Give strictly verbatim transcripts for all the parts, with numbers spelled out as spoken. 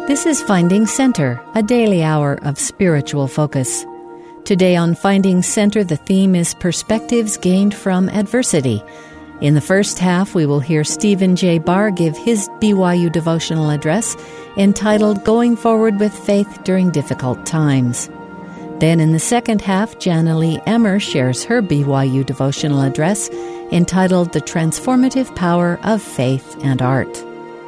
This is Finding Center, a daily hour of spiritual focus. Today on Finding Center, the theme is Perspectives Gained from Adversity. In the first half, we will hear Stephen J. Barr give his B Y U devotional address entitled Going Forward with Faith During Difficult Times. Then in the second half, Jana Lee Emmer shares her B Y U devotional address entitled The Transformative Power of Faith and Art.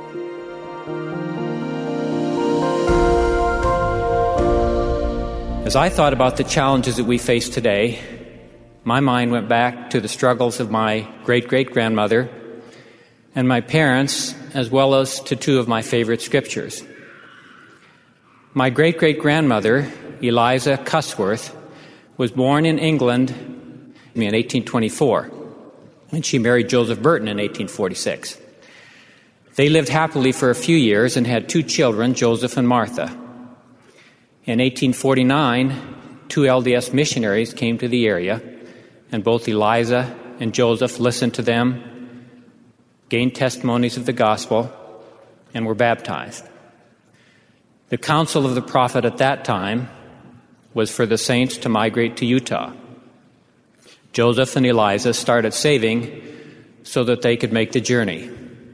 As I thought about the challenges that we face today, my mind went back to the struggles of my great-great-grandmother and my parents, as well as to two of my favorite scriptures. My great-great-grandmother, Eliza Cusworth, was born in England in eighteen twenty-four, and she married Joseph Burton in eighteen forty-six. They lived happily for a few years and had two children, Joseph and Martha. In eighteen forty-nine, two L D S missionaries came to the area, and both Eliza and Joseph listened to them, gained testimonies of the gospel, and were baptized. The counsel of the prophet at that time was for the saints to migrate to Utah. Joseph and Eliza started saving so that they could make the journey.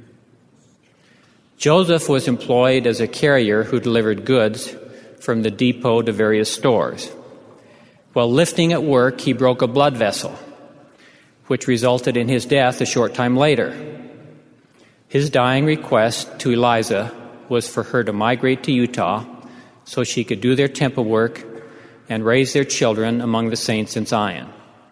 Joseph was employed as a carrier who delivered goods from the depot to various stores. While lifting at work, he broke a blood vessel, which resulted in his death a short time later. His dying request to Eliza was for her to migrate to Utah so she could do their temple work and raise their children among the saints in Zion.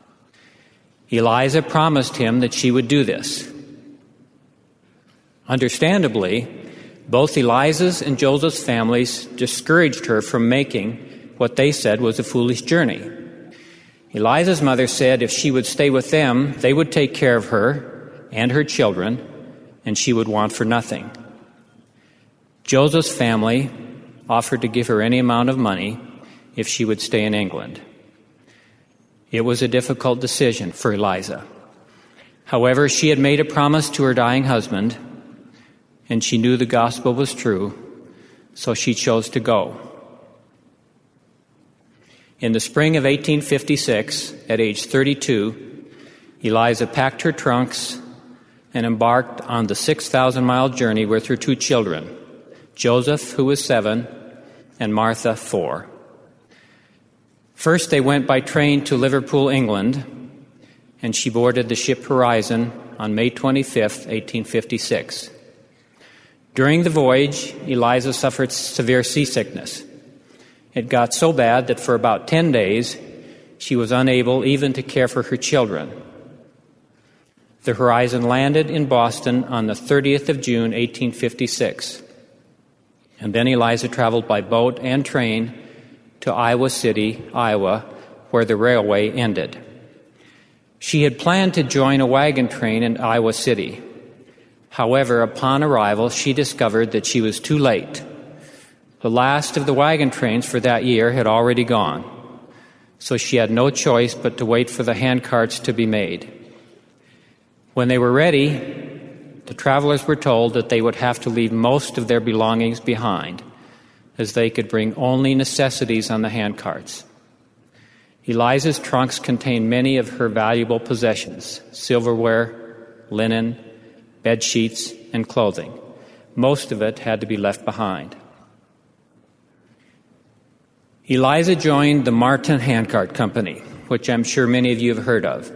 Eliza promised him that she would do this. Understandably, both Eliza's and Joseph's families discouraged her from making what they said was a foolish journey. Eliza's mother said if she would stay with them, they would take care of her and her children, and she would want for nothing. Joseph's family offered to give her any amount of money if she would stay in England. It was a difficult decision for Eliza. However, she had made a promise to her dying husband, and she knew the gospel was true, so she chose to go. In the spring of eighteen fifty-six, at age thirty-two, Eliza packed her trunks and embarked on the six thousand mile journey with her two children, Joseph, who was seven, and Martha, four. First, they went by train to Liverpool, England, and she boarded the ship Horizon on May twenty-fifth, eighteen fifty-six. During the voyage, Eliza suffered severe seasickness. It got so bad that for about ten days, she was unable even to care for her children. The Horizon landed in Boston on the thirtieth of June, eighteen fifty-six. And then Eliza traveled by boat and train to Iowa City, Iowa, where the railway ended. She had planned to join a wagon train in Iowa City. However, upon arrival, she discovered that she was too late. The last of the wagon trains for that year had already gone, so she had no choice but to wait for the handcarts to be made. When they were ready, the travelers were told that they would have to leave most of their belongings behind, as they could bring only necessities on the handcarts. Eliza's trunks contained many of her valuable possessions, silverware, linen, bed sheets, and clothing. Most of it had to be left behind. Eliza joined the Martin Handcart Company, which I'm sure many of you have heard of.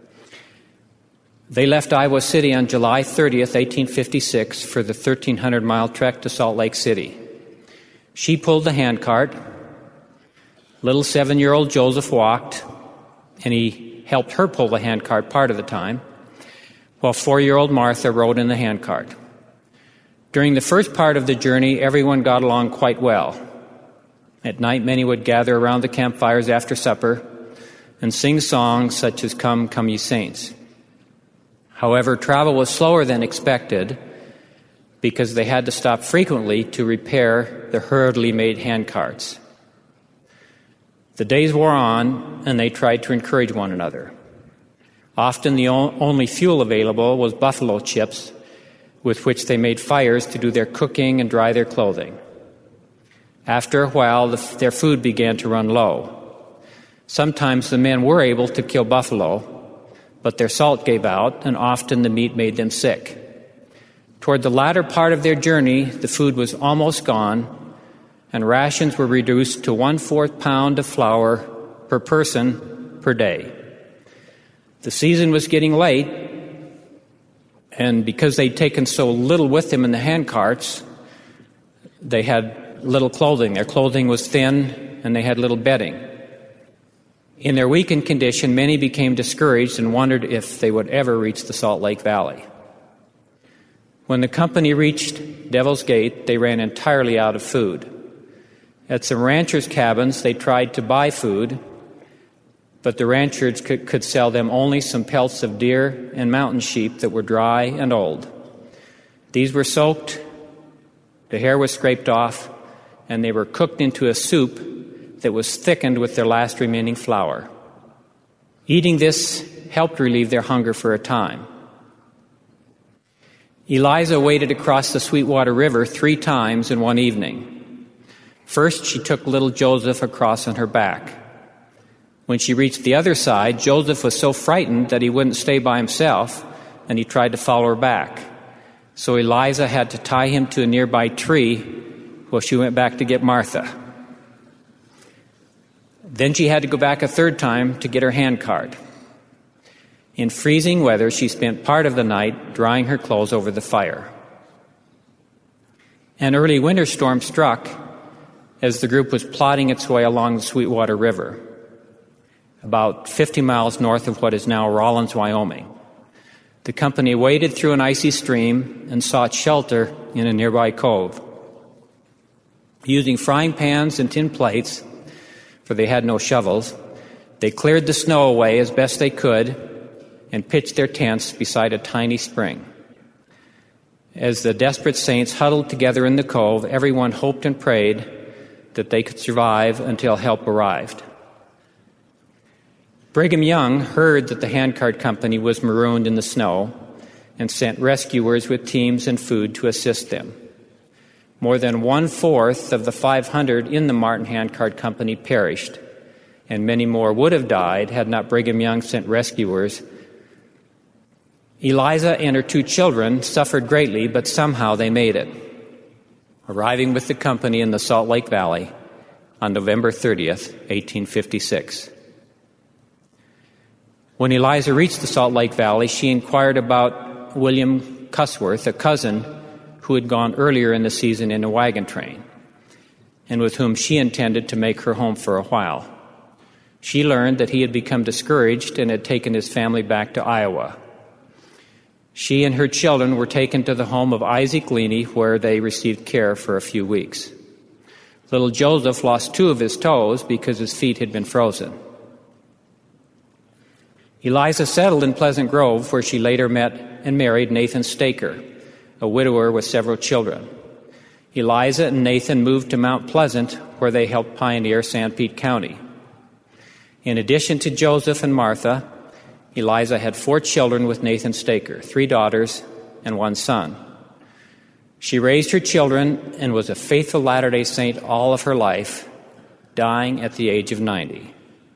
They left Iowa City on July thirtieth, eighteen fifty-six for the thirteen hundred mile trek to Salt Lake City. She pulled the handcart. Little seven-year-old Joseph walked, and he helped her pull the handcart part of the time, while four-year-old Martha rode in the handcart. During the first part of the journey, everyone got along quite well. At night, many would gather around the campfires after supper and sing songs such as Come, Come Ye Saints. However, travel was slower than expected because they had to stop frequently to repair the hurriedly made handcarts. The days wore on, and they tried to encourage one another. Often the only fuel available was buffalo chips, with which they made fires to do their cooking and dry their clothing. After a while, the, their food began to run low. Sometimes the men were able to kill buffalo, but their salt gave out, and often the meat made them sick. Toward the latter part of their journey, the food was almost gone, and rations were reduced to one-fourth pound of flour per person per day. The season was getting late, and because they'd taken so little with them in the handcarts, they had little clothing. Their clothing was thin, and they had little bedding. In their weakened condition, many became discouraged and wondered if they would ever reach the Salt Lake Valley. When the company reached Devil's Gate, they ran entirely out of food. At some ranchers' cabins, they tried to buy food, but the ranchers could, could sell them only some pelts of deer and mountain sheep that were dry and old. These were soaked, the hair was scraped off, and they were cooked into a soup that was thickened with their last remaining flour. Eating this helped relieve their hunger for a time. Eliza waded across the Sweetwater River three times in one evening. First, she took little Joseph across on her back. When she reached the other side, Joseph was so frightened that he wouldn't stay by himself, and he tried to follow her back. So Eliza had to tie him to a nearby tree while she went back to get Martha. Then she had to go back a third time to get her handcart. In freezing weather, she spent part of the night drying her clothes over the fire. An early winter storm struck as the group was plodding its way along the Sweetwater River, about fifty miles north of what is now Rawlins, Wyoming. The company waded through an icy stream and sought shelter in a nearby cove. Using frying pans and tin plates, for they had no shovels, they cleared the snow away as best they could and pitched their tents beside a tiny spring. As the desperate saints huddled together in the cove, everyone hoped and prayed that they could survive until help arrived. Brigham Young heard that the handcart company was marooned in the snow and sent rescuers with teams and food to assist them. More than one-fourth of the five hundred in the Martin Handcart Company perished, and many more would have died had not Brigham Young sent rescuers. Eliza and her two children suffered greatly, but somehow they made it, arriving with the company in the Salt Lake Valley on November thirtieth, eighteen fifty-six. When Eliza reached the Salt Lake Valley, she inquired about William Cusworth, a cousin who had gone earlier in the season in a wagon train, and with whom she intended to make her home for a while. She learned that he had become discouraged and had taken his family back to Iowa. She and her children were taken to the home of Isaac Leaney, where they received care for a few weeks. Little Joseph lost two of his toes because his feet had been frozen. Eliza settled in Pleasant Grove, where she later met and married Nathan Staker, a widower with several children. Eliza and Nathan moved to Mount Pleasant, where they helped pioneer Sanpete County. In addition to Joseph and Martha, Eliza had four children with Nathan Staker, three daughters and one son. She raised her children and was a faithful Latter-day Saint all of her life, dying at the age of ninety.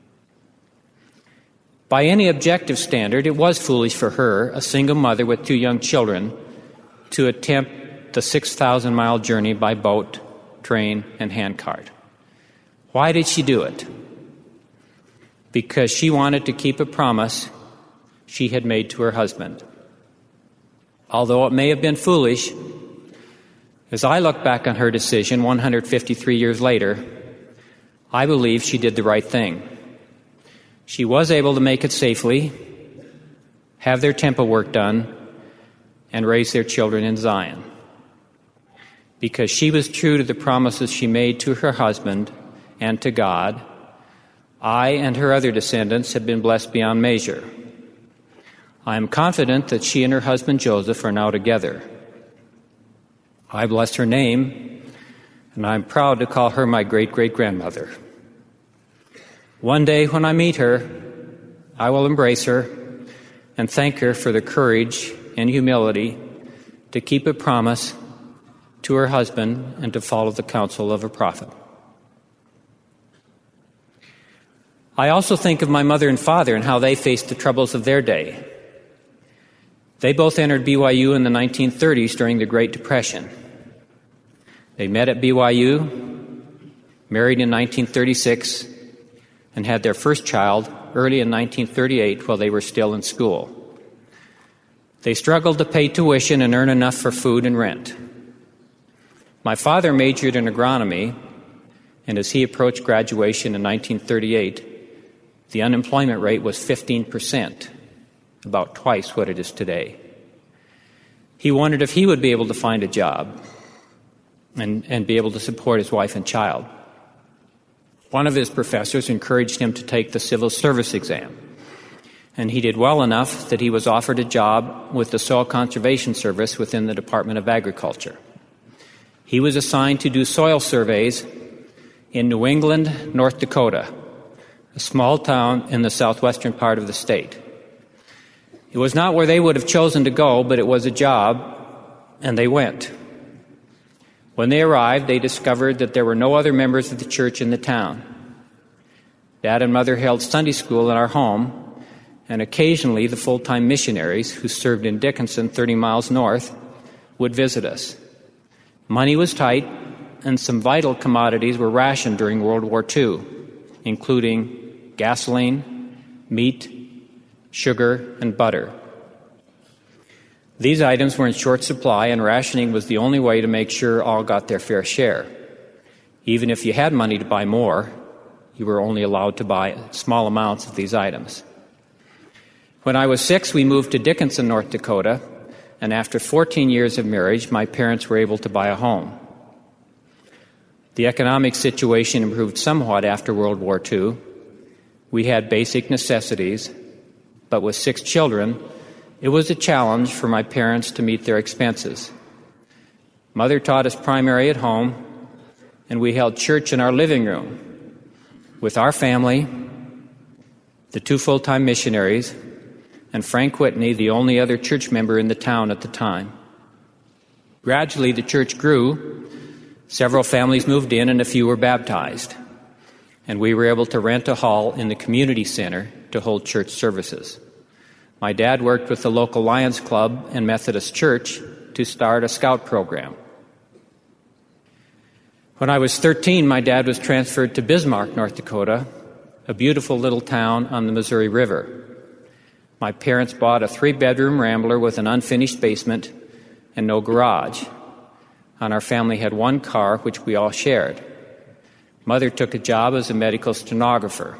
By any objective standard, it was foolish for her, a single mother with two young children, to attempt the six thousand mile journey by boat, train, and handcart. Why did she do it? Because she wanted to keep a promise she had made to her husband. Although it may have been foolish, as I look back on her decision one hundred fifty-three years later, I believe she did the right thing. She was able to make it safely, have their temple work done, and raise their children in Zion. Because she was true to the promises she made to her husband and to God, I and her other descendants have been blessed beyond measure. I am confident that she and her husband Joseph are now together. I bless her name, and I am proud to call her my great-great-grandmother. One day when I meet her, I will embrace her and thank her for the courage and humility to keep a promise to her husband and to follow the counsel of a prophet. I also think of my mother and father and how they faced the troubles of their day. They both entered B Y U in the nineteen thirties during the Great Depression. They met at B Y U, married in nineteen thirty-six, and had their first child early in nineteen thirty-eight while they were still in school. They struggled to pay tuition and earn enough for food and rent. My father majored in agronomy, and as he approached graduation in nineteen thirty-eight, the unemployment rate was fifteen percent, about twice what it is today. He wondered if he would be able to find a job and, and be able to support his wife and child. One of his professors encouraged him to take the civil service exam, and he did well enough that he was offered a job with the Soil Conservation Service within the Department of Agriculture. He was assigned to do soil surveys in New England, North Dakota, a small town in the southwestern part of the state. It was not where they would have chosen to go, but it was a job, and they went. When they arrived, they discovered that there were no other members of the church in the town. Dad and Mother held Sunday school in our home, and occasionally the full-time missionaries who served in Dickinson, thirty miles north, would visit us. Money was tight, and some vital commodities were rationed during World War Two, including gasoline, meat, sugar, and butter. These items were in short supply, and rationing was the only way to make sure all got their fair share. Even if you had money to buy more, you were only allowed to buy small amounts of these items. When I was six, we moved to Dickinson, North Dakota, and after fourteen years of marriage, my parents were able to buy a home. The economic situation improved somewhat after World War Two. We had basic necessities, but with six children, it was a challenge for my parents to meet their expenses. Mother taught us primary at home, and we held church in our living room with our family, the two full-time missionaries, and Frank Whitney, the only other church member in the town at the time. Gradually, the church grew. Several families moved in, and a few were baptized. And we were able to rent a hall in the community center to hold church services. My dad worked with the local Lions Club and Methodist Church to start a scout program. When I was thirteen, my dad was transferred to Bismarck, North Dakota, a beautiful little town on the Missouri River. My parents bought a three-bedroom rambler with an unfinished basement and no garage. And our family had one car, which we all shared. Mother took a job as a medical stenographer.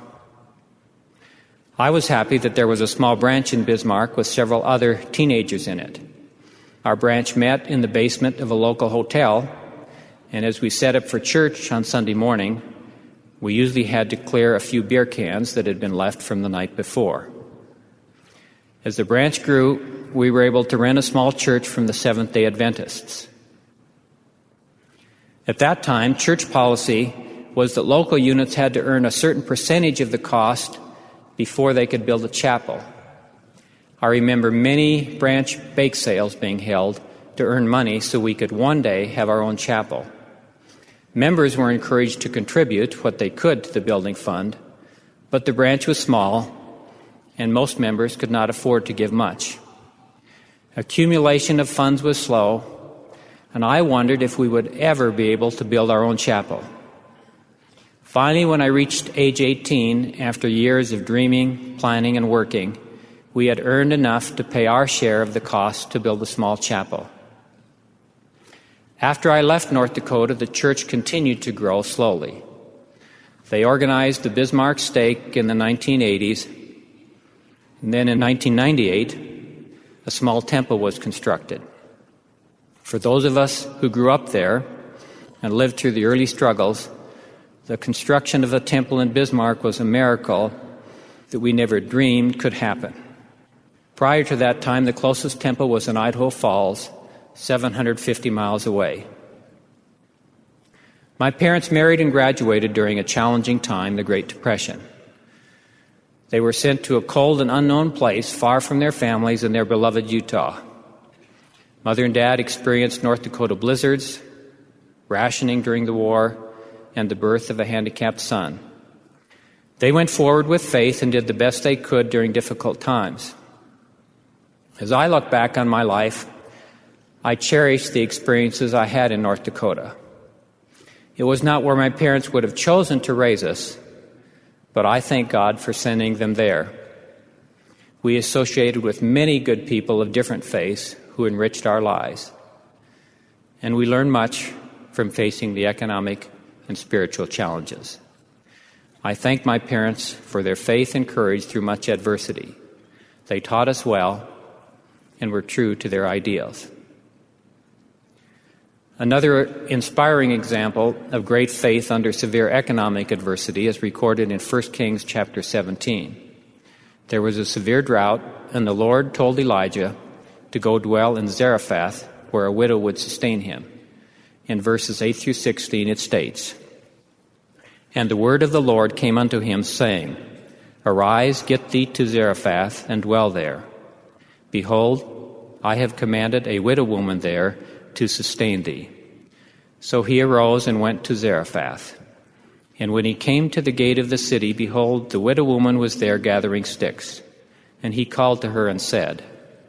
I was happy that there was a small branch in Bismarck with several other teenagers in it. Our branch met in the basement of a local hotel, and as we set up for church on Sunday morning, we usually had to clear a few beer cans that had been left from the night before. As the branch grew, we were able to rent a small church from the Seventh-day Adventists. At that time, church policy was that local units had to earn a certain percentage of the cost before they could build a chapel. I remember many branch bake sales being held to earn money so we could one day have our own chapel. Members were encouraged to contribute what they could to the building fund, but the branch was small, and most members could not afford to give much. Accumulation of funds was slow, and I wondered if we would ever be able to build our own chapel. Finally, when I reached age eighteen, after years of dreaming, planning, and working, we had earned enough to pay our share of the cost to build a small chapel. After I left North Dakota, the church continued to grow slowly. They organized the Bismarck Stake in the nineteen eighties, and then in nineteen ninety-eight, a small temple was constructed. For those of us who grew up there and lived through the early struggles, the construction of a temple in Bismarck was a miracle that we never dreamed could happen. Prior to that time, the closest temple was in Idaho Falls, seven hundred fifty miles away. My parents married and graduated during a challenging time, the Great Depression. They were sent to a cold and unknown place far from their families and their beloved Utah. Mother and Dad experienced North Dakota blizzards, rationing during the war, and the birth of a handicapped son. They went forward with faith and did the best they could during difficult times. As I look back on my life, I cherish the experiences I had in North Dakota. It was not where my parents would have chosen to raise us, but I thank God for sending them there. We associated with many good people of different faiths who enriched our lives, and we learned much from facing the economic and spiritual challenges. I thank my parents for their faith and courage through much adversity. They taught us well and were true to their ideals. Another inspiring example of great faith under severe economic adversity is recorded in First Kings chapter seventeen. There was a severe drought, and the Lord told Elijah to go dwell in Zarephath, where a widow would sustain him. In verses eight through sixteen it states, "And the word of the Lord came unto him, saying, Arise, get thee to Zarephath, and dwell there. Behold, I have commanded a widow woman there to sustain thee." So he arose and went to Zarephath. And when he came to the gate of the city, behold, the widow woman was there gathering sticks. And he called to her and said,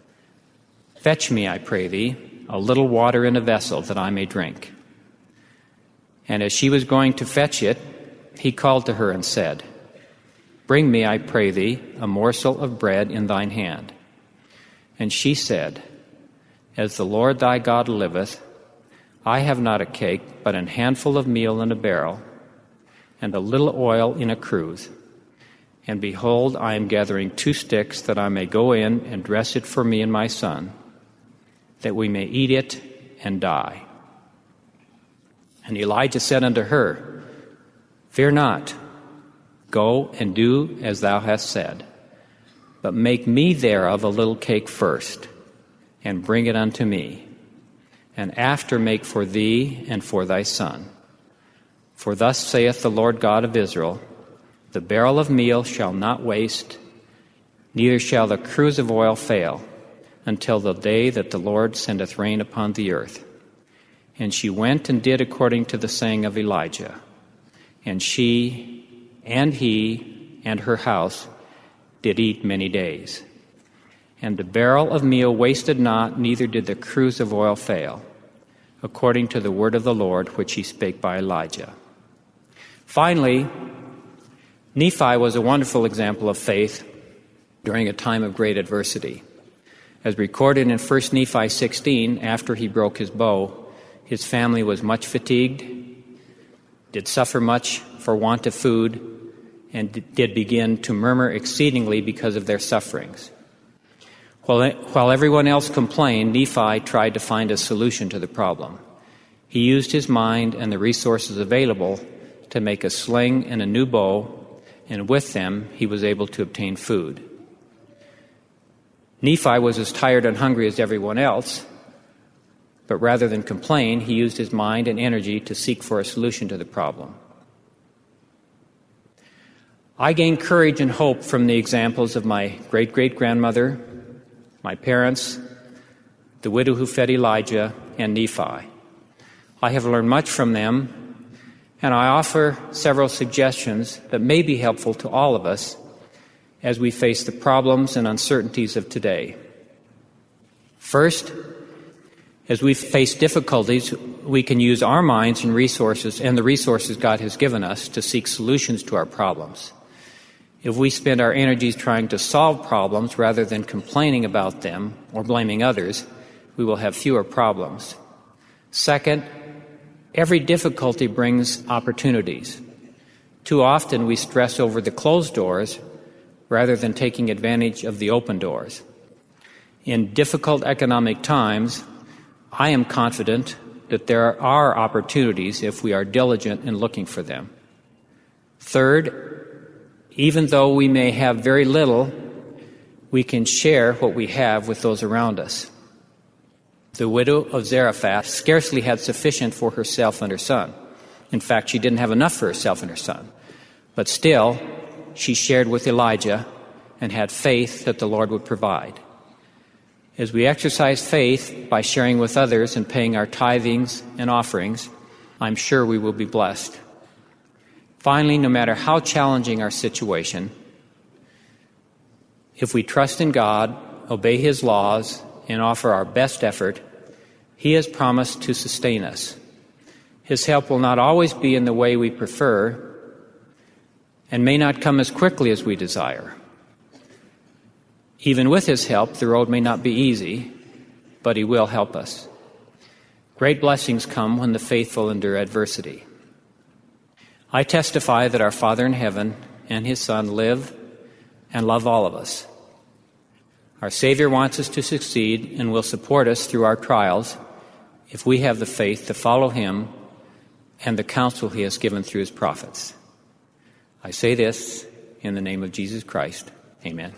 Fetch me, I pray thee, a little water in a vessel, that I may drink. And as she was going to fetch it, he called to her and said, Bring me, I pray thee, a morsel of bread in thine hand. And she said, As the Lord thy God liveth, I have not a cake, but an handful of meal in a barrel, and a little oil in a cruse. And behold, I am gathering two sticks, that I may go in and dress it for me and my son, that we may eat it and die. And Elijah said unto her, Fear not, go and do as thou hast said, but make me thereof a little cake first, and bring it unto me, and after make for thee and for thy son. For thus saith the Lord God of Israel, The barrel of meal shall not waste, neither shall the cruse of oil fail, until the day that the Lord sendeth rain upon the earth. And she went and did according to the saying of Elijah. And she and he and her house did eat many days. And the barrel of meal wasted not, neither did the cruse of oil fail, according to the word of the Lord which he spake by Elijah. Finally, Nephi was a wonderful example of faith during a time of great adversity. As recorded in First Nephi sixteen, after he broke his bow, his family was much fatigued, did suffer much for want of food, and did begin to murmur exceedingly because of their sufferings. While, while everyone else complained, Nephi tried to find a solution to the problem. He used his mind and the resources available to make a sling and a new bow, and with them he was able to obtain food. Nephi was as tired and hungry as everyone else, but rather than complain, he used his mind and energy to seek for a solution to the problem. I gained courage and hope from the examples of my great-great-grandmother, my parents, the widow who fed Elijah, and Nephi. I have learned much from them, and I offer several suggestions that may be helpful to all of us as we face the problems and uncertainties of today. First, as we face difficulties, we can use our minds and resources and the resources God has given us to seek solutions to our problems. If we spend our energies trying to solve problems rather than complaining about them or blaming others, we will have fewer problems. Second, every difficulty brings opportunities. Too often we stress over the closed doors rather than taking advantage of the open doors. In difficult economic times, I am confident that there are opportunities if we are diligent in looking for them. Third, even though we may have very little, we can share what we have with those around us. The widow of Zarephath scarcely had sufficient for herself and her son. In fact, she didn't have enough for herself and her son. But still, she shared with Elijah and had faith that the Lord would provide. As we exercise faith by sharing with others and paying our tithings and offerings, I'm sure we will be blessed. Finally, no matter how challenging our situation, if we trust in God, obey His laws, and offer our best effort, He has promised to sustain us. His help will not always be in the way we prefer and may not come as quickly as we desire. Even with His help, the road may not be easy, but He will help us. Great blessings come when the faithful endure adversity. I testify that our Father in heaven and His Son live and love all of us. Our Savior wants us to succeed and will support us through our trials if we have the faith to follow Him and the counsel He has given through His prophets. I say this in the name of Jesus Christ. Amen.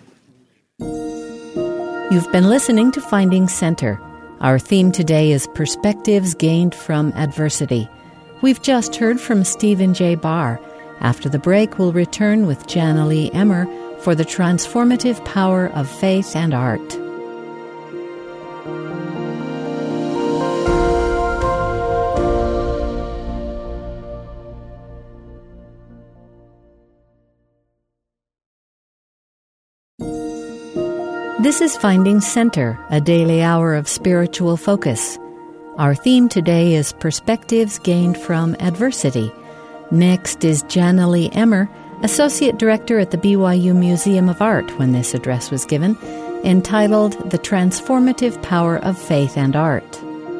You've been listening to Finding Center. Our theme today is Perspectives Gained from Adversity. We've just heard from Stephen J. Barr. After the break, we'll return with Jana Lee Emmer for the transformative power of faith and art. This is Finding Center, a daily hour of spiritual focus. Our theme today is Perspectives Gained from Adversity. Next is Jana Lee Emmer, Associate Director at the B Y U Museum of Art, when this address was given, entitled The Transformative Power of Faith and Art.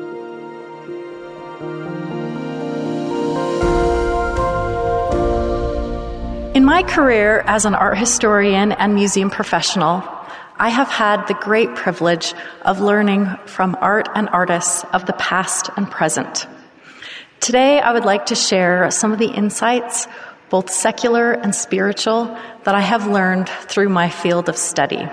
In my career as an art historian and museum professional, I have had the great privilege of learning from art and artists of the past and present. Today, I would like to share some of the insights, both secular and spiritual, that I have learned through my field of study.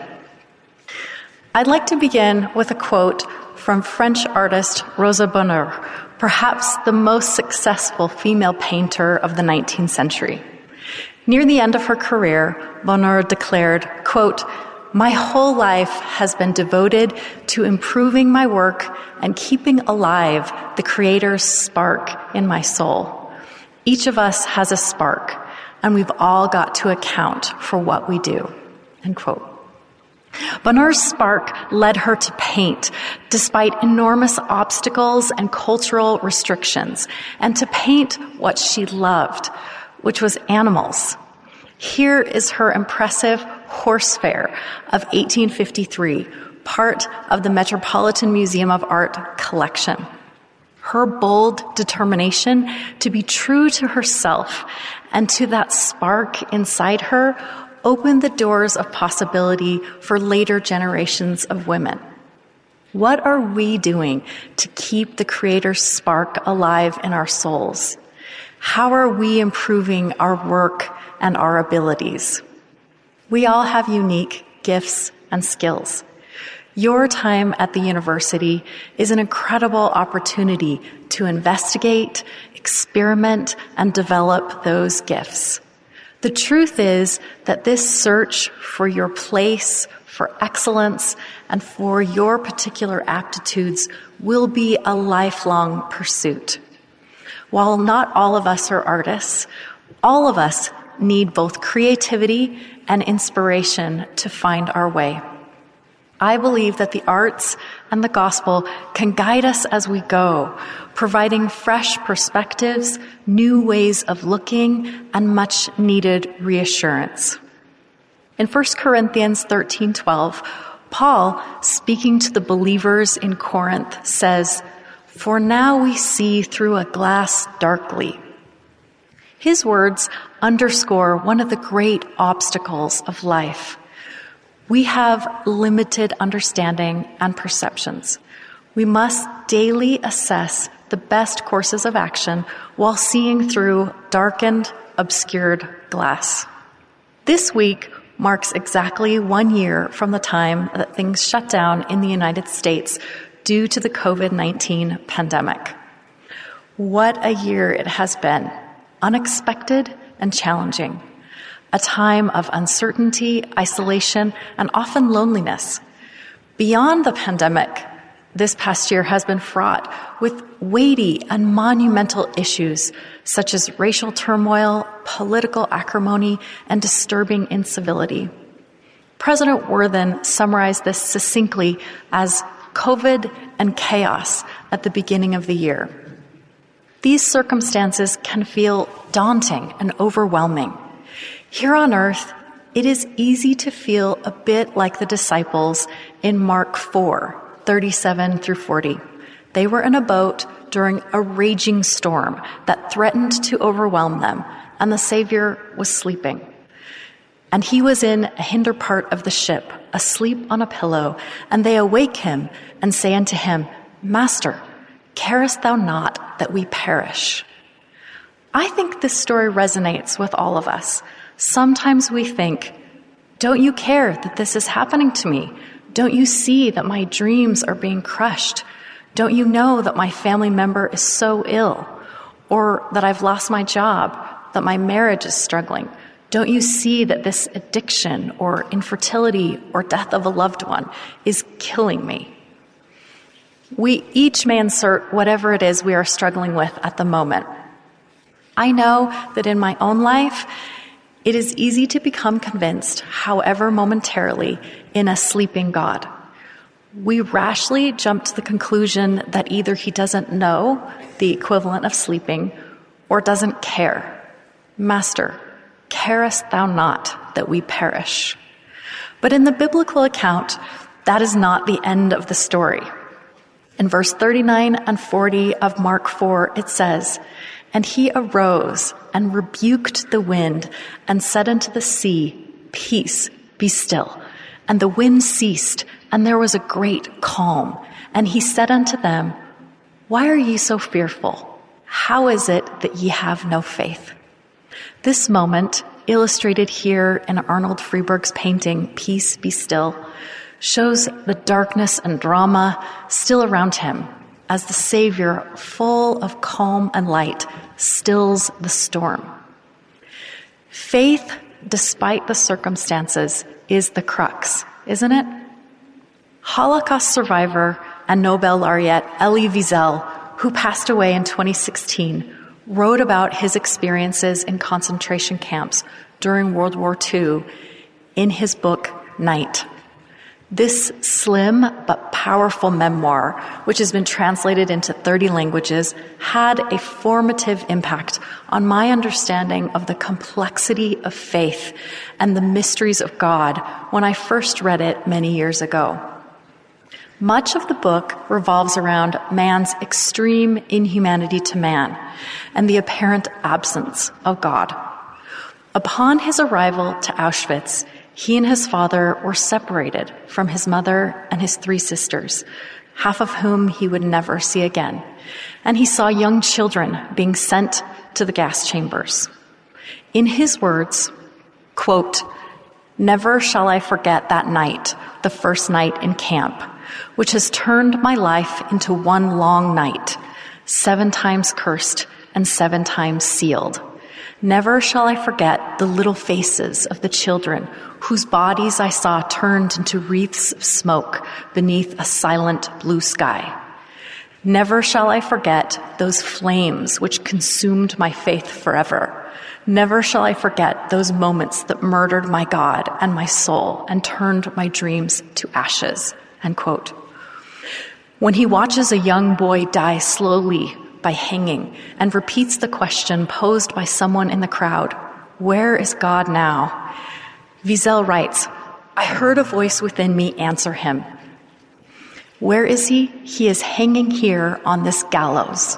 I'd like to begin with a quote from French artist Rosa Bonheur, perhaps the most successful female painter of the nineteenth century. Near the end of her career, Bonheur declared, quote, "My whole life has been devoted to improving my work and keeping alive the Creator's spark in my soul. Each of us has a spark, and we've all got to account for what we do." End quote. Bonheur's spark led her to paint despite enormous obstacles and cultural restrictions, and to paint what she loved, which was animals. Here is her impressive Horse Fair of eighteen fifty-three, part of the Metropolitan Museum of Art collection. Her bold determination to be true to herself and to that spark inside her opened the doors of possibility for later generations of women. What are we doing to keep the Creator's spark alive in our souls? How are we improving our work and our abilities? We all have unique gifts and skills. Your time at the university is an incredible opportunity to investigate, experiment, and develop those gifts. The truth is that this search for your place, for excellence, and for your particular aptitudes will be a lifelong pursuit. While not all of us are artists, all of us need both creativity and inspiration to find our way. I believe that the arts and the gospel can guide us as we go, providing fresh perspectives, new ways of looking, and much needed reassurance. In First Corinthians thirteen twelve, Paul, speaking to the believers in Corinth, says, "For now we see through a glass darkly." His words underscore one of the great obstacles of life. We have limited understanding and perceptions. We must daily assess the best courses of action while seeing through darkened, obscured glass. This week marks exactly one year from the time that things shut down in the United States due to the covid nineteen pandemic. What a year it has been, unexpected and challenging. A time of uncertainty, isolation, and often loneliness. Beyond the pandemic, This past year has been fraught with weighty and monumental issues such as racial turmoil, political acrimony, and disturbing incivility. President Worthen summarized this succinctly as COVID and chaos at the beginning of the year. These circumstances can feel daunting and overwhelming. Here on earth, it is easy to feel a bit like the disciples in Mark four, thirty-seven through forty. They were in a boat during a raging storm that threatened to overwhelm them, and the Savior was sleeping. And he was in a hinder part of the ship, asleep on a pillow, and they awake him and say unto him, Master, carest thou not that we perish? I think this story resonates with all of us. Sometimes we think, don't you care that this is happening to me? Don't you see that my dreams are being crushed? Don't you know that my family member is so ill? Or that I've lost my job, that my marriage is struggling? Don't you see that this addiction or infertility or death of a loved one is killing me? We each may insert whatever it is we are struggling with at the moment. I know that in my own life, it is easy to become convinced, however momentarily, in a sleeping God. We rashly jump to the conclusion that either he doesn't know, the equivalent of sleeping, or doesn't care. Master, carest thou not that we perish? But in the biblical account, that is not the end of the story. In verse thirty-nine and forty of Mark four, it says, And he arose and rebuked the wind and said unto the sea, Peace, be still. And the wind ceased, and there was a great calm. And he said unto them, Why are ye so fearful? How is it that ye have no faith? This moment, illustrated here in Arnold Friedberg's painting, Peace, Be Still, shows the darkness and drama still around him as the Savior, full of calm and light, stills the storm. Faith, despite the circumstances, is the crux, isn't it? Holocaust survivor and Nobel laureate Elie Wiesel, who passed away in twenty sixteen, wrote about his experiences in concentration camps during World War Two in his book, Night. This slim but powerful memoir, which has been translated into thirty languages, had a formative impact on my understanding of the complexity of faith and the mysteries of God when I first read it many years ago. Much of the book revolves around man's extreme inhumanity to man and the apparent absence of God. Upon his arrival to Auschwitz, he and his father were separated from his mother and his three sisters, half of whom he would never see again. And he saw young children being sent to the gas chambers. In his words, quote, Never shall I forget that night, the first night in camp, which has turned my life into one long night, seven times cursed and seven times sealed. Never shall I forget the little faces of the children whose bodies I saw turned into wreaths of smoke beneath a silent blue sky. Never shall I forget those flames which consumed my faith forever. Never shall I forget those moments that murdered my God and my soul and turned my dreams to ashes. End quote. When he watches a young boy die slowly by hanging and repeats the question posed by someone in the crowd, where is God now? Wiesel writes, I heard a voice within me answer him. Where is he? He is hanging here on this gallows.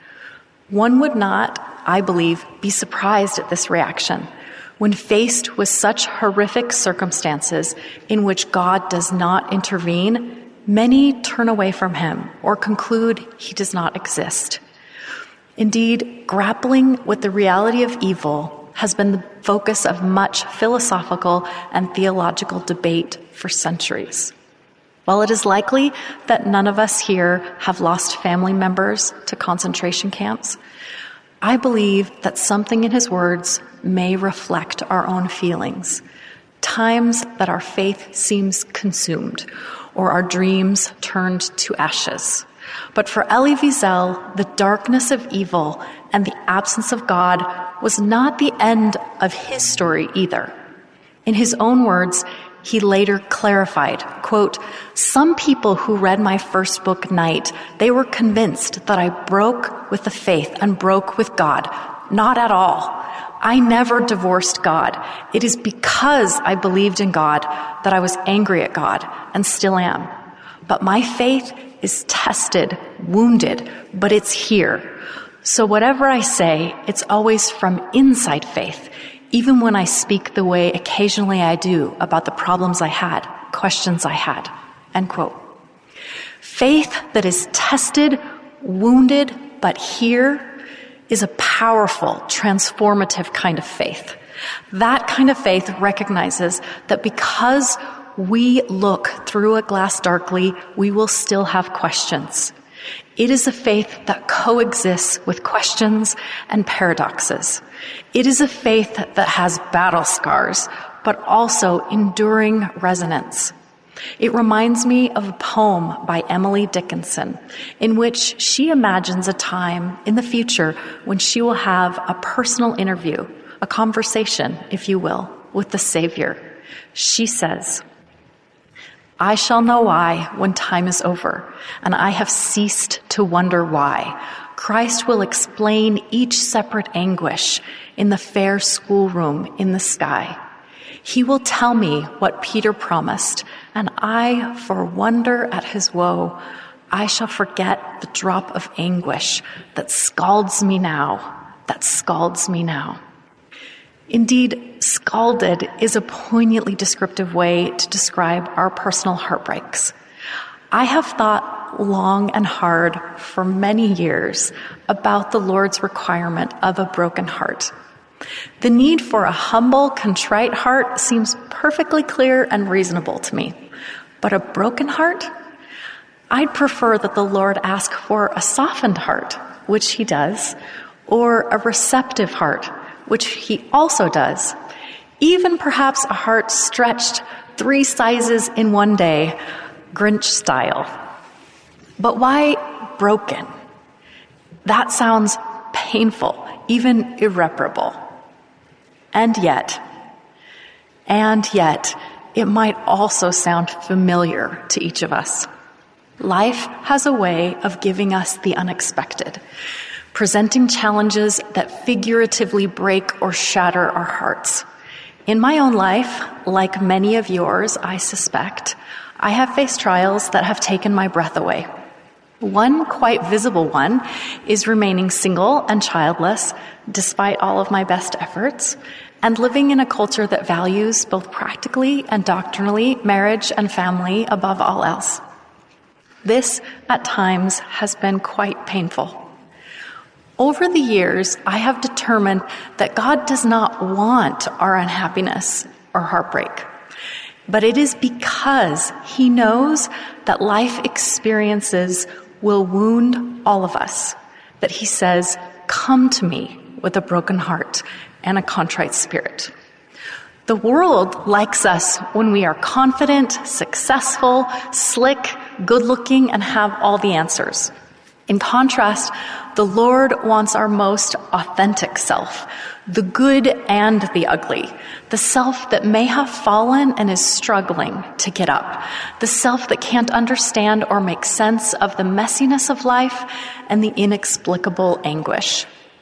One would not, I believe, be surprised at this reaction when faced with such horrific circumstances in which God does not intervene. Many turn away from him or conclude he does not exist. Indeed, grappling with the reality of evil has been the focus of much philosophical and theological debate for centuries. While it is likely that none of us here have lost family members to concentration camps, I believe that something in his words may reflect our own feelings. times that our faith seems consumed or our dreams turned to ashes. But for Elie Wiesel, the darkness of evil and the absence of God was not the end of his story either. In his own words, he later clarified, quote, "Some people who read my first book, Night, they were convinced that I broke with the faith and broke with God. Not at all. I never divorced God. It is because I believed in God that I was angry at God and still am. But my faith is tested, wounded, but it's here. So whatever I say, it's always from inside faith, even when I speak the way occasionally I do about the problems I had, questions I had." End quote. Faith that is tested, wounded, but here is a powerful, transformative kind of faith. That kind of faith recognizes that because we look through a glass darkly, we will still have questions. It is a faith that coexists with questions and paradoxes. It is a faith that has battle scars, but also enduring resonance. It reminds me of a poem by Emily Dickinson, in which she imagines a time in the future when she will have a personal interview, a conversation, if you will, with the Savior. She says, "I shall know why when time is over, and I have ceased to wonder why. Christ will explain each separate anguish in the fair schoolroom in the sky. He will tell me what Peter promised, and I, for wonder at his woe, I shall forget the drop of anguish that scalds me now, that scalds me now." Indeed, scalded is a poignantly descriptive way to describe our personal heartbreaks. I have thought long and hard for many years about the Lord's requirement of a broken heart. The need for a humble, contrite heart seems perfectly clear and reasonable to me. But a broken heart? I'd prefer that the Lord ask for a softened heart, which he does, or a receptive heart, which he also does. Even perhaps a heart stretched three sizes in one day, Grinch style. But why broken? That sounds painful, even irreparable. And yet, and yet, it might also sound familiar to each of us. Life has a way of giving us the unexpected, presenting challenges that figuratively break or shatter our hearts. In my own life, like many of yours, I suspect, I have faced trials that have taken my breath away. One quite visible one is remaining single and childless, despite all of my best efforts, and living in a culture that values both practically and doctrinally marriage and family above all else. This, at times, has been quite painful. Over the years, I have determined that God does not want our unhappiness or heartbreak, but it is because he knows that life experiences will wound all of us, that he says, "Come to me with a broken heart and a contrite spirit." The world likes us when we are confident, successful, slick, good-looking, and have all the answers. In contrast, the Lord wants our most authentic self, the good and the ugly, the self that may have fallen and is struggling to get up, the self that can't understand or make sense of the messiness of life and the inexplicable anguish.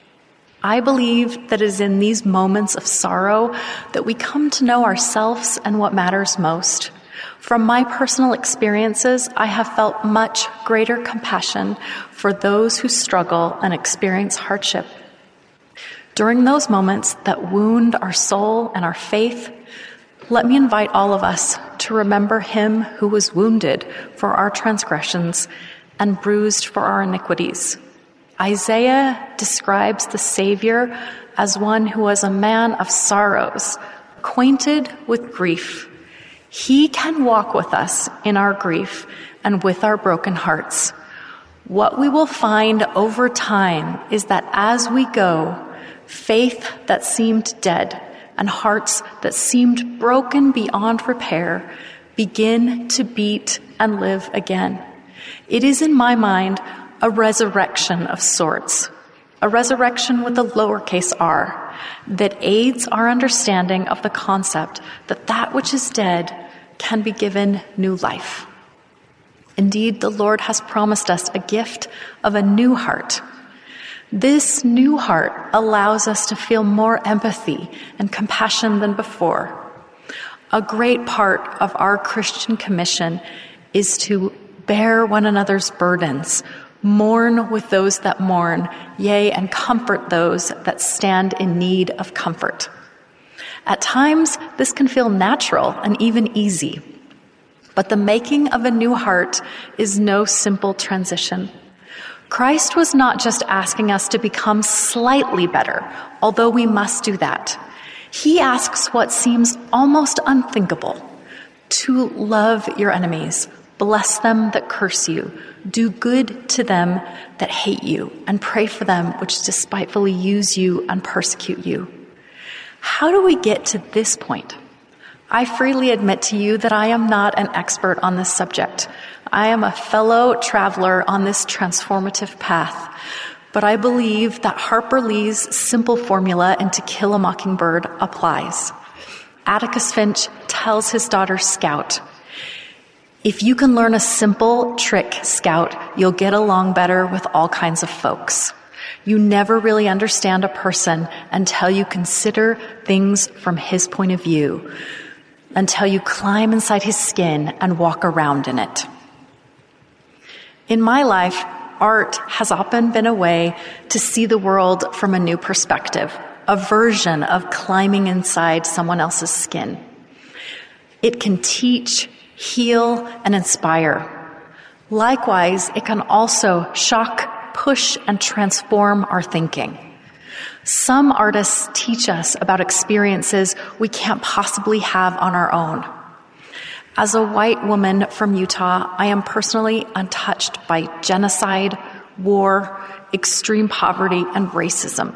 I believe that it is in these moments of sorrow that we come to know ourselves and what matters most. From my personal experiences, I have felt much greater compassion for those who struggle and experience hardship. During those moments that wound our soul and our faith, let me invite all of us to remember him who was wounded for our transgressions and bruised for our iniquities. Isaiah describes the Savior as one who was a man of sorrows, acquainted with grief. He can walk with us in our grief and with our broken hearts. What we will find over time is that as we go, faith that seemed dead and hearts that seemed broken beyond repair begin to beat and live again. It is, in my mind, a resurrection of sorts, a resurrection with a lowercase r, that aids our understanding of the concept that that which is dead can be given new life. Indeed, the Lord has promised us a gift of a new heart. This new heart allows us to feel more empathy and compassion than before. A great part of our Christian commission is to bear one another's burdens, mourn with those that mourn, yea, and comfort those that stand in need of comfort. At times, this can feel natural and even easy, but the making of a new heart is no simple transition. Christ was not just asking us to become slightly better, although we must do that. He asks what seems almost unthinkable: to love your enemies, bless them that curse you, do good to them that hate you, and pray for them which despitefully use you and persecute you. How do we get to this point? I freely admit to you that I am not an expert on this subject. I am a fellow traveler on this transformative path, but I believe that Harper Lee's simple formula in To Kill a Mockingbird applies. Atticus Finch tells his daughter Scout, "If you can learn a simple trick, Scout, you'll get along better with all kinds of folks. You never really understand a person until you consider things from his point of view, until you climb inside his skin and walk around in it." In my life, art has often been a way to see the world from a new perspective, a version of climbing inside someone else's skin. It can teach, heal, and inspire. Likewise, it can also shock, push, and transform our thinking. Some artists teach us about experiences we can't possibly have on our own. As a white woman from Utah, I am personally untouched by genocide, war, extreme poverty, and racism.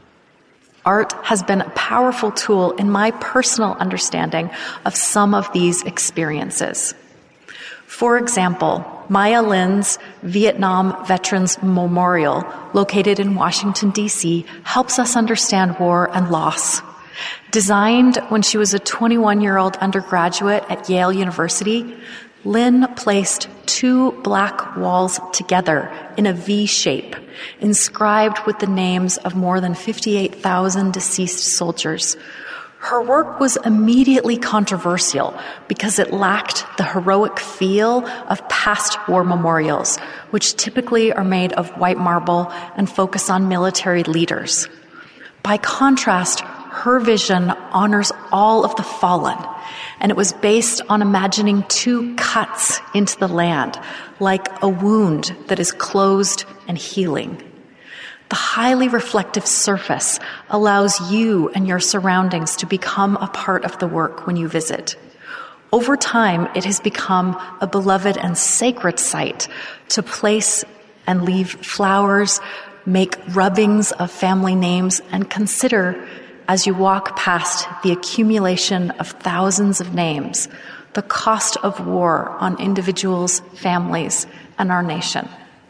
Art has been a powerful tool in my personal understanding of some of these experiences. For example, Maya Lin's Vietnam Veterans Memorial, located in Washington, D C, helps us understand war and loss. Designed when she was a twenty-one-year-old undergraduate at Yale University, Lin placed two black walls together in a V shape, inscribed with the names of more than fifty-eight thousand deceased soldiers. Her work was immediately controversial because it lacked the heroic feel of past war memorials, which typically are made of white marble and focus on military leaders. By contrast, her vision honors all of the fallen, and it was based on imagining two cuts into the land, like a wound that is closed and healing. The highly reflective surface allows you and your surroundings to become a part of the work when you visit. Over time, it has become a beloved and sacred site to place and leave flowers, make rubbings of family names, and consider, as you walk past the accumulation of thousands of names, the cost of war on individuals, families, and our nation.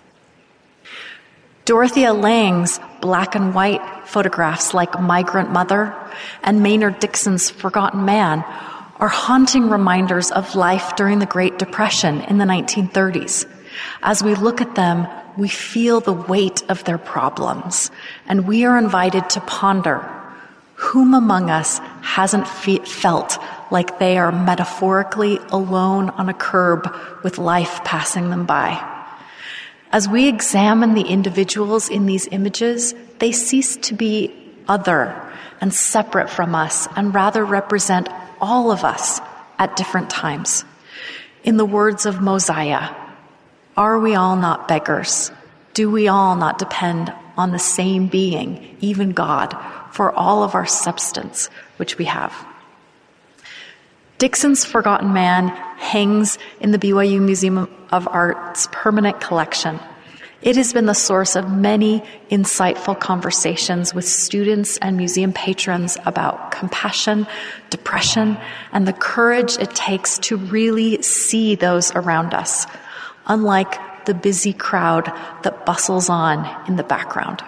Dorothea Lange's black and white photographs like Migrant Mother and Maynard Dixon's Forgotten Man are haunting reminders of life during the Great Depression in the nineteen thirties. As we look at them, we feel the weight of their problems, and we are invited to ponder, whom among us hasn't fe- felt like they are metaphorically alone on a curb with life passing them by? As we examine the individuals in these images, they cease to be other and separate from us and rather represent all of us at different times. In the words of Mosiah, "Are we all not beggars? Do we all not depend on the same being, even God, for all of our substance which we have?" Dixon's Forgotten Man hangs in the B Y U Museum of Art's permanent collection. It has been the source of many insightful conversations with students and museum patrons about compassion, depression, and the courage it takes to really see those around us, unlike the busy crowd that bustles on in the background.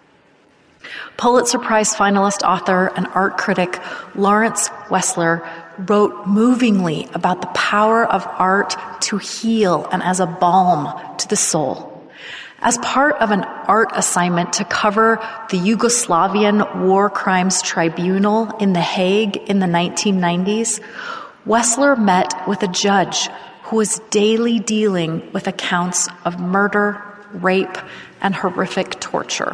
Pulitzer Prize finalist, author, and art critic Lawrence Wessler wrote movingly about the power of art to heal and as a balm to the soul. As part of an art assignment to cover the Yugoslavian War Crimes Tribunal in The Hague in the nineteen nineties, Wessler met with a judge who was daily dealing with accounts of murder, rape, and horrific torture.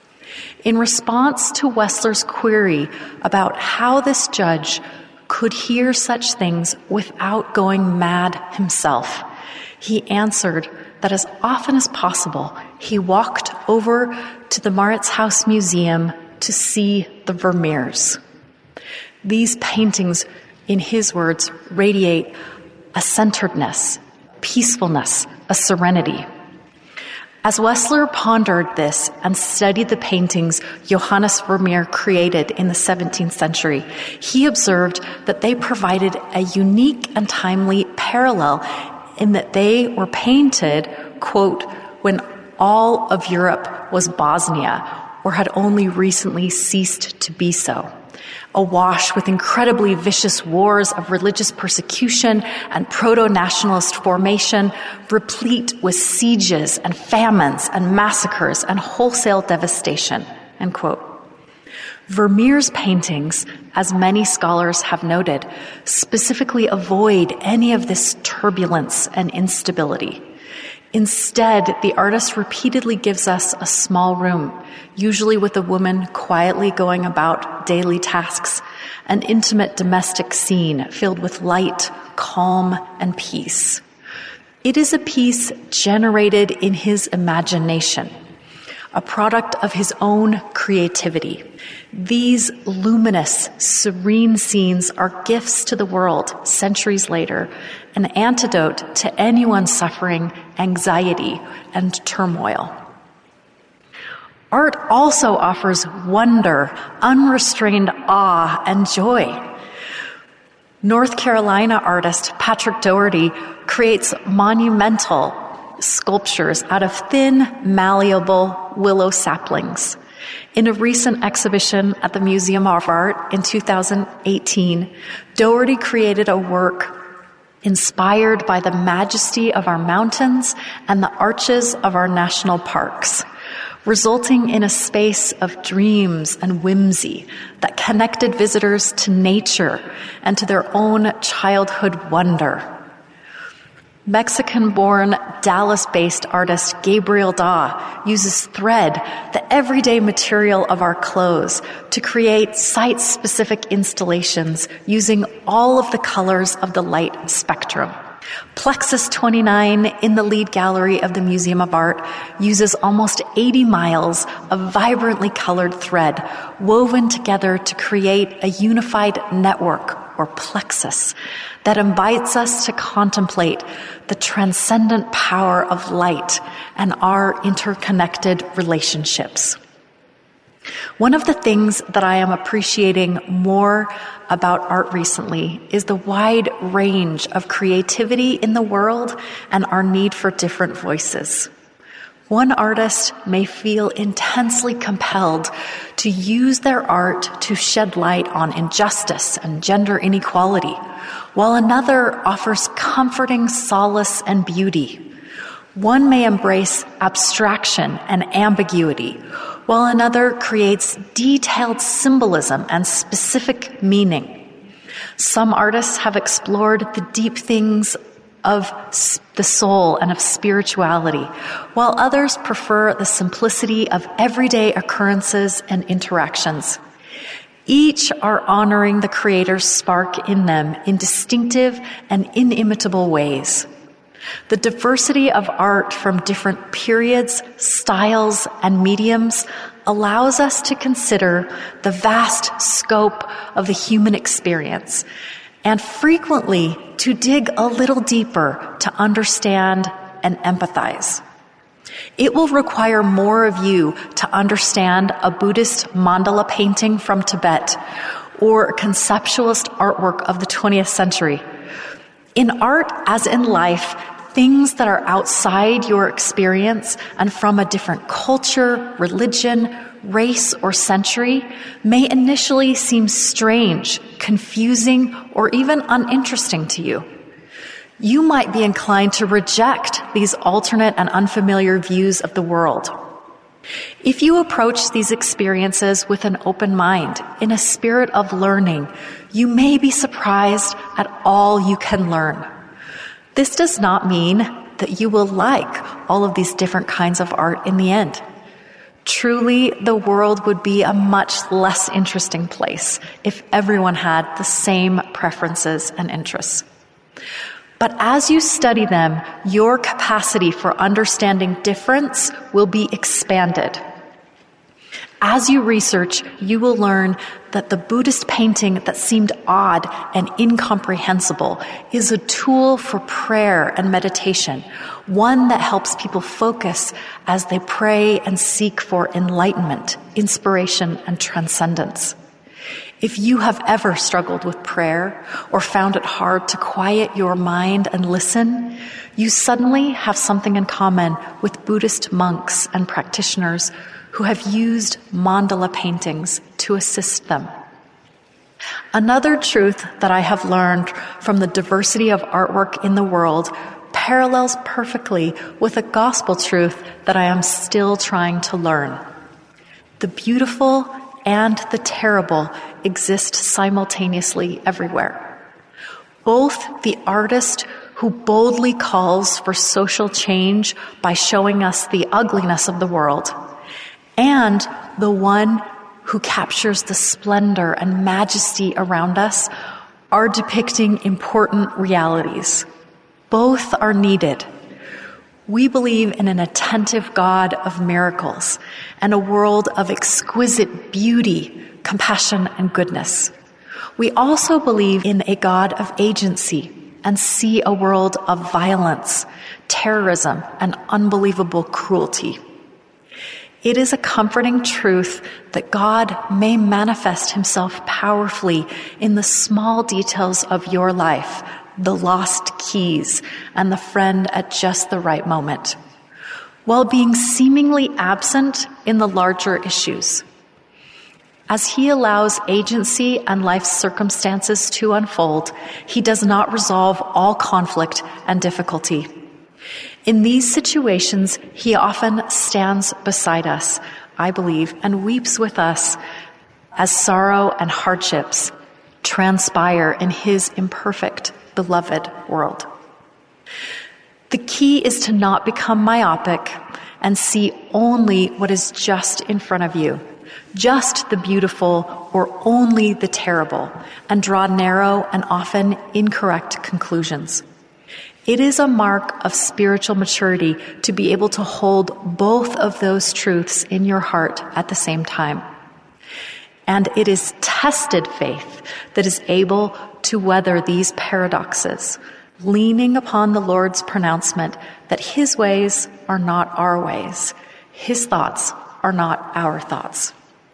In response to Wessler's query about how this judge could hear such things without going mad himself, he answered that as often as possible, he walked over to the Mauritshuis Museum to see the Vermeers. These paintings, in his words, radiate a centeredness, peacefulness, a serenity. As Wessler pondered this and studied the paintings Johannes Vermeer created in the seventeenth century, he observed that they provided a unique and timely parallel in that they were painted, quote, when all of Europe was Bosnia or had only recently ceased to be so, awash with incredibly vicious wars of religious persecution and proto-nationalist formation, replete with sieges and famines and massacres and wholesale devastation, end quote. Vermeer's paintings, as many scholars have noted, specifically avoid any of this turbulence and instability. Instead, the artist repeatedly gives us a small room, usually with a woman quietly going about daily tasks, an intimate domestic scene filled with light, calm, and peace. It is a piece generated in his imagination, a product of his own creativity. These luminous, serene scenes are gifts to the world centuries later, an antidote to anyone suffering anxiety and turmoil. Art also offers wonder, unrestrained awe, and joy. North Carolina artist Patrick Doherty creates monumental sculptures out of thin, malleable willow saplings. In a recent exhibition at the Museum of Art in two thousand eighteen, Doherty created a work inspired by the majesty of our mountains and the arches of our national parks, resulting in a space of dreams and whimsy that connected visitors to nature and to their own childhood wonder. Mexican-born, Dallas-based artist Gabriel Daw uses thread, the everyday material of our clothes, to create site-specific installations using all of the colors of the light spectrum. Plexus twenty-nine, in the lead gallery of the Museum of Art, uses almost eighty miles of vibrantly colored thread woven together to create a unified network, or plexus, that invites us to contemplate the transcendent power of light and our interconnected relationships. One of the things that I am appreciating more about art recently is the wide range of creativity in the world and our need for different voices. One artist may feel intensely compelled to use their art to shed light on injustice and gender inequality, while another offers comforting solace and beauty. One may embrace abstraction and ambiguity, while another creates detailed symbolism and specific meaning. Some artists have explored the deep things of the soul and of spirituality, while others prefer the simplicity of everyday occurrences and interactions. Each are honoring the Creator's spark in them in distinctive and inimitable ways. The diversity of art from different periods, styles, and mediums allows us to consider the vast scope of the human experience, and frequently to dig a little deeper to understand and empathize. It will require more of you to understand a Buddhist mandala painting from Tibet or a conceptualist artwork of the twentieth century. In art, as in life, things that are outside your experience and from a different culture, religion, race, or century may initially seem strange, confusing, or even uninteresting to you. You might be inclined to reject these alternate and unfamiliar views of the world. If you approach these experiences with an open mind, in a spirit of learning, you may be surprised at all you can learn. This does not mean that you will like all of these different kinds of art in the end. Truly, the world would be a much less interesting place if everyone had the same preferences and interests. But as you study them, your capacity for understanding difference will be expanded. As you research, you will learn that the Buddhist painting that seemed odd and incomprehensible is a tool for prayer and meditation, one that helps people focus as they pray and seek for enlightenment, inspiration, and transcendence. If you have ever struggled with prayer or found it hard to quiet your mind and listen, you suddenly have something in common with Buddhist monks and practitioners who have used mandala paintings to assist them. Another truth that I have learned from the diversity of artwork in the world parallels perfectly with a gospel truth that I am still trying to learn. The beautiful and the terrible exist simultaneously everywhere. Both the artist who boldly calls for social change by showing us the ugliness of the world, and the one who captures the splendor and majesty around us are depicting important realities. Both are needed. We believe in an attentive God of miracles and a world of exquisite beauty, compassion, and goodness. We also believe in a God of agency and see a world of violence, terrorism, and unbelievable cruelty. It is a comforting truth that God may manifest himself powerfully in the small details of your life, the lost keys, and the friend at just the right moment, while being seemingly absent in the larger issues. As he allows agency and life's circumstances to unfold, he does not resolve all conflict and difficulty. In these situations, he often stands beside us, I believe, and weeps with us as sorrow and hardships transpire in his imperfect, beloved world. The key is to not become myopic and see only what is just in front of you, just the beautiful or only the terrible, and draw narrow and often incorrect conclusions. It is a mark of spiritual maturity to be able to hold both of those truths in your heart at the same time. And it is tested faith that is able to weather these paradoxes, leaning upon the Lord's pronouncement that his ways are not our ways, his thoughts are not our thoughts.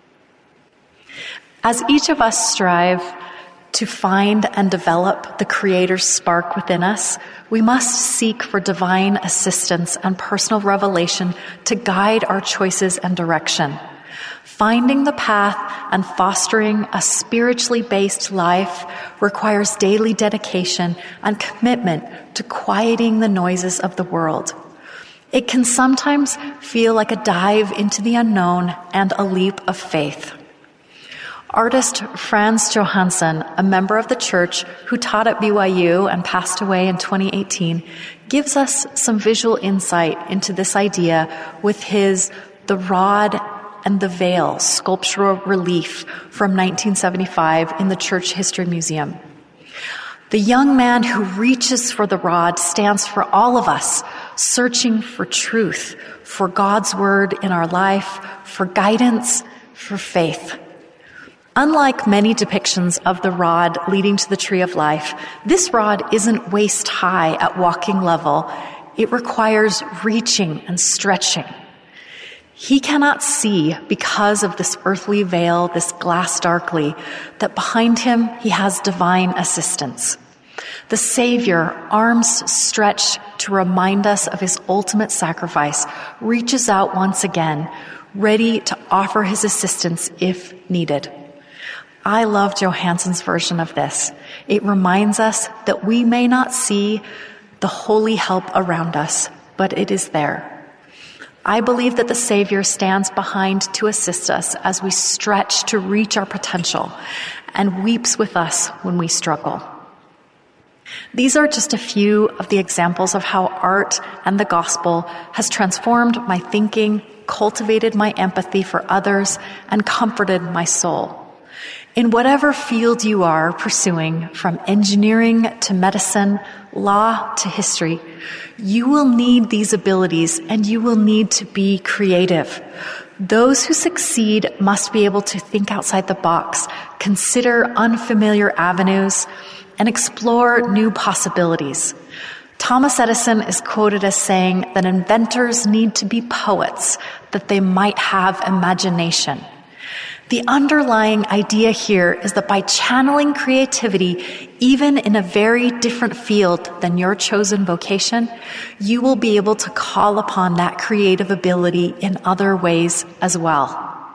As each of us strive to find and develop the Creator's spark within us, we must seek for divine assistance and personal revelation to guide our choices and direction. Finding the path and fostering a spiritually based life requires daily dedication and commitment to quieting the noises of the world. It can sometimes feel like a dive into the unknown and a leap of faith. Artist Frans Johansson, a member of the church who taught at B Y U and passed away in twenty eighteen, gives us some visual insight into this idea with his The Rod and the Veil sculptural relief from nineteen seventy-five in the Church History Museum. The young man who reaches for the rod stands for all of us, searching for truth, for God's word in our life, for guidance, for faith. Unlike many depictions of the rod leading to the tree of life, this rod isn't waist high at walking level. It requires reaching and stretching. He cannot see because of this earthly veil, this glass darkly, that behind him he has divine assistance. The Savior, arms stretched to remind us of his ultimate sacrifice, reaches out once again, ready to offer his assistance if needed. I love Johansson's version of this. It reminds us that we may not see the holy help around us, but it is there. I believe that the Savior stands behind to assist us as we stretch to reach our potential and weeps with us when we struggle. These are just a few of the examples of how art and the gospel has transformed my thinking, cultivated my empathy for others, and comforted my soul. In whatever field you are pursuing, from engineering to medicine, law to history, you will need these abilities and you will need to be creative. Those who succeed must be able to think outside the box, consider unfamiliar avenues, and explore new possibilities. Thomas Edison is quoted as saying that inventors need to be poets, that they might have imagination. The underlying idea here is that by channeling creativity, even in a very different field than your chosen vocation, you will be able to call upon that creative ability in other ways as well.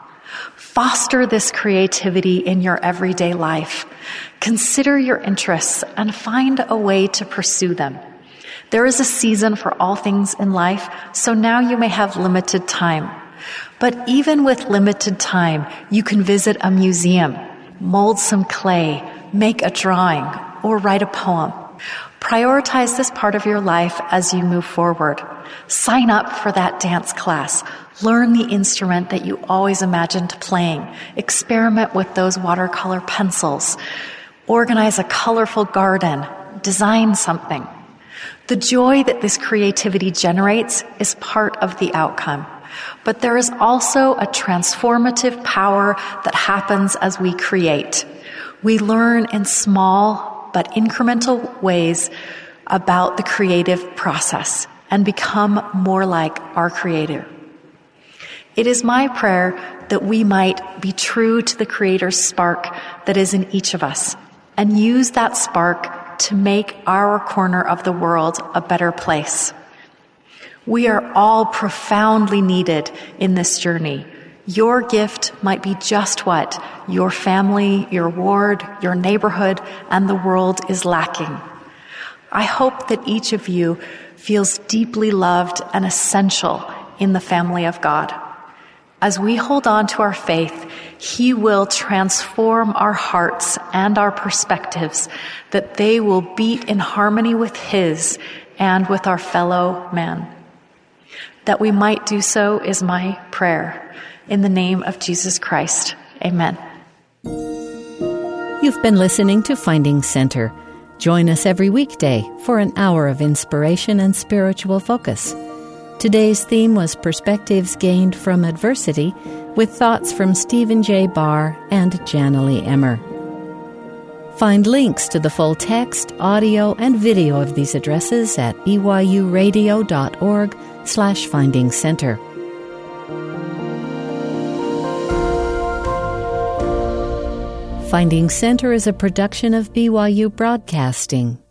Foster this creativity in your everyday life. Consider your interests and find a way to pursue them. There is a season for all things in life, so now you may have limited time. But even with limited time, you can visit a museum, mold some clay, make a drawing, or write a poem. Prioritize this part of your life as you move forward. Sign up for that dance class. Learn the instrument that you always imagined playing. Experiment with those watercolor pencils. Organize a colorful garden. Design something. The joy that this creativity generates is part of the outcome. But there is also a transformative power that happens as we create. We learn in small but incremental ways about the creative process and become more like our Creator. It is my prayer that we might be true to the Creator's spark that is in each of us and use that spark to make our corner of the world a better place. We are all profoundly needed in this journey. Your gift might be just what your family, your ward, your neighborhood, and the world is lacking. I hope that each of you feels deeply loved and essential in the family of God. As we hold on to our faith, He will transform our hearts and our perspectives, that they will beat in harmony with His and with our fellow man. That we might do so is my prayer. In the name of Jesus Christ, amen. You've been listening to Finding Center. Join us every weekday for an hour of inspiration and spiritual focus. Today's theme was Perspectives Gained from Adversity, with thoughts from Stephen J. Barr and Janalee Emmer. Find links to the full text, audio, and video of these addresses at byuradio.org slash finding center. Finding Center is a production of B Y U Broadcasting.